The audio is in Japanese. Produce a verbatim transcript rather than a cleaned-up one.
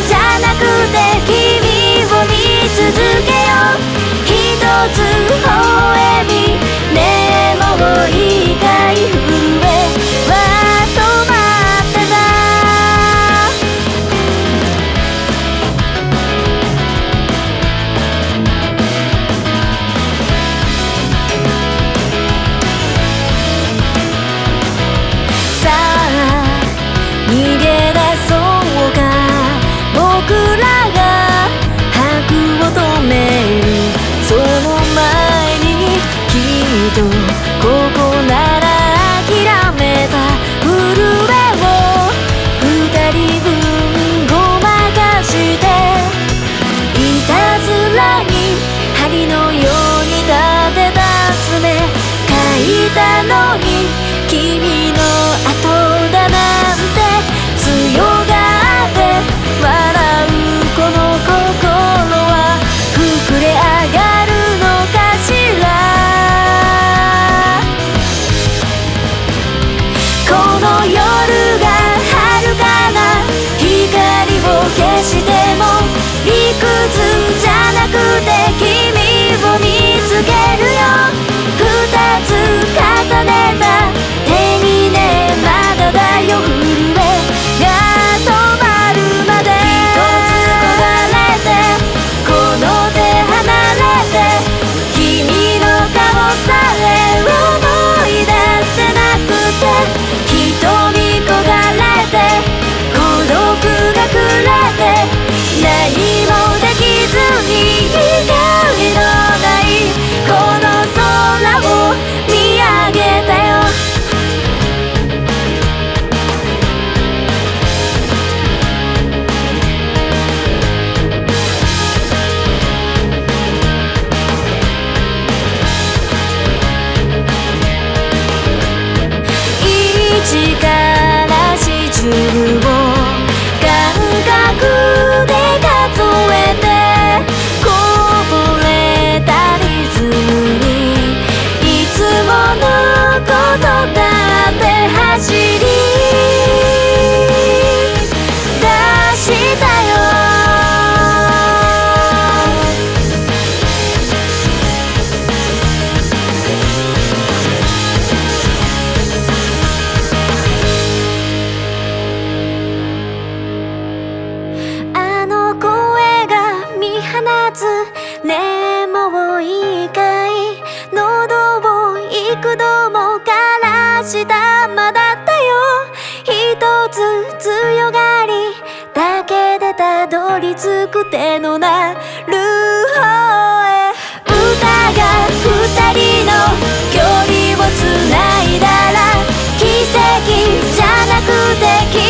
じゃなくて君を見続けよう。一つ微笑み、ねえもういいかい、震えは止まってた。さあ逃げ出そうか、僕らが拍を止めるその前に、きっとここなら諦めた震えを二人分ごまかして、いたずらに針のように立てた爪書いたのに、君の後だなんて強がって笑うこの心は膨れ上がるのかしら。この夜が遥かな光を消しても、理屈じゃなくて君を見つけるよ。二つ重ねた手にね、まだだよ震えが止まるまで。一つ焦がれてこの手離れて、君の顔さえ思い出せなくて、瞳焦がれて孤独がくれて、何もできずに光のないこの空を見上げたよ。一から四十を感覚で数えて、こぼれたリズムにいつものことだって走り出したよ。あの声が見放つ、ねえもういいかい、喉を幾度も枯らしたまだだよ。一つ強がりだけでたどり着く手のなる方へ、歌が二人の距離をつないだら、奇跡じゃなくて